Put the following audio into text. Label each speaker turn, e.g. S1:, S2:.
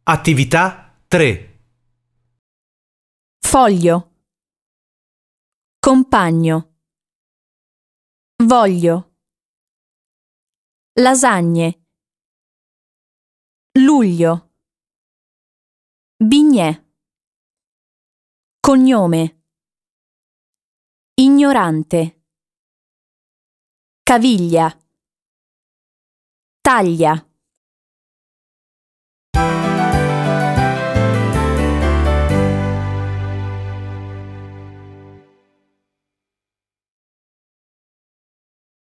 S1: Attività 3.
S2: Foglio. Compagno. Voglio. Lasagne. Luglio. Bignè. Cognome. Ignorante. Caviglia. Taglia.